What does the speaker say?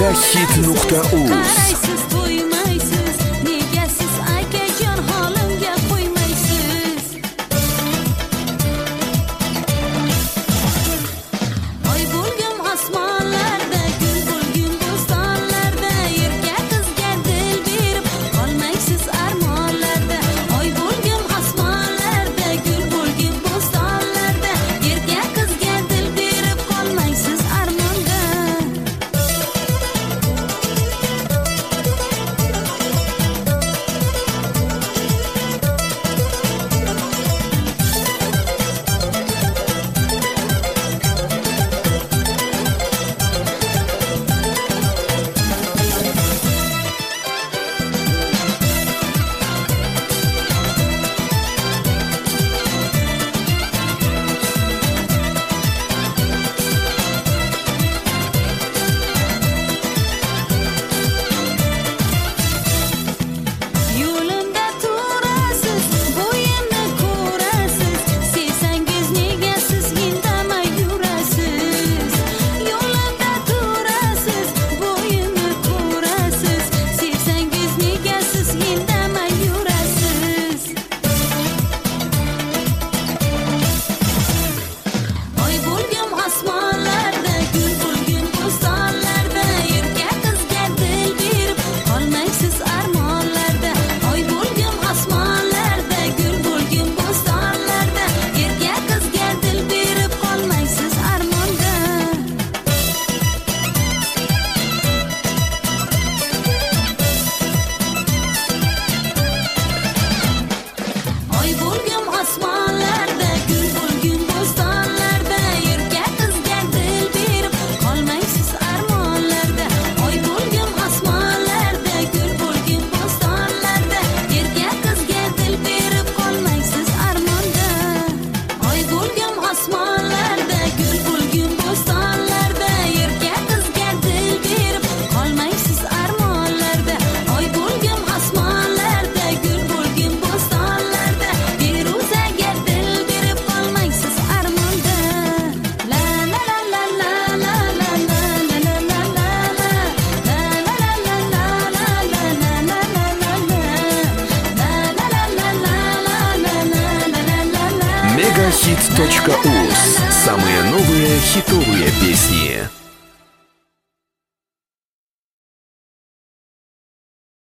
Megahit.uz. Qaraysiz to'ymaysiz, nega siz akajon holimga qo'ymaysiz? Oy bo'lgim osmonlarda, gul bo'lgim bo'stonlarda, yerga qizga dil berib qolmaysiz armonlarda. Oy bo'lgim osmonlarda, gul bo'lgim bo'stonlarda, yerga qizga dil berib qolmaysiz armonda. Yo'limda turasiz, bo'yimni ko'rasiz, sevsangiz nega siz indamay yurasiz? Yo'limda turasiz, bo'yimni ko'rasiz, sevsangiz nega siz indamay yurasiz? Oy bo'lgim osmonlarda, gul bo'lgim bo'stonlarda, yerga qizga dil berib qolmaysiz armonlarda. Oy bo'lgim osmonlarda, gul bo'lgim bo'stonlarda, yerga qizga dil berib qolmaysiz armonda. Oy bo'lgim osmonlarda, gul bo'lgim bo'stonlarda, yerga qizga dil berib qolmaysiz armonlarda. Oy bo'lgim osmonlarda, gul bo'lgim bo'stonlarda, yerga qizga dil berib qolmaysiz armonda. Oy bo'lgim osmonlarda, gul bo'lgim bo'stonlarda, yerga qizga dil berib qolmaysiz armonlarda. Oy bo'lgim osmonlarda, gul bo'lgim bo'stonlarda, beruzaga dil berib qolmaysiz armonda. La la la la la la la la la la la la la la la la la la la la. Megahit.uz. Самые новые хитовые песни.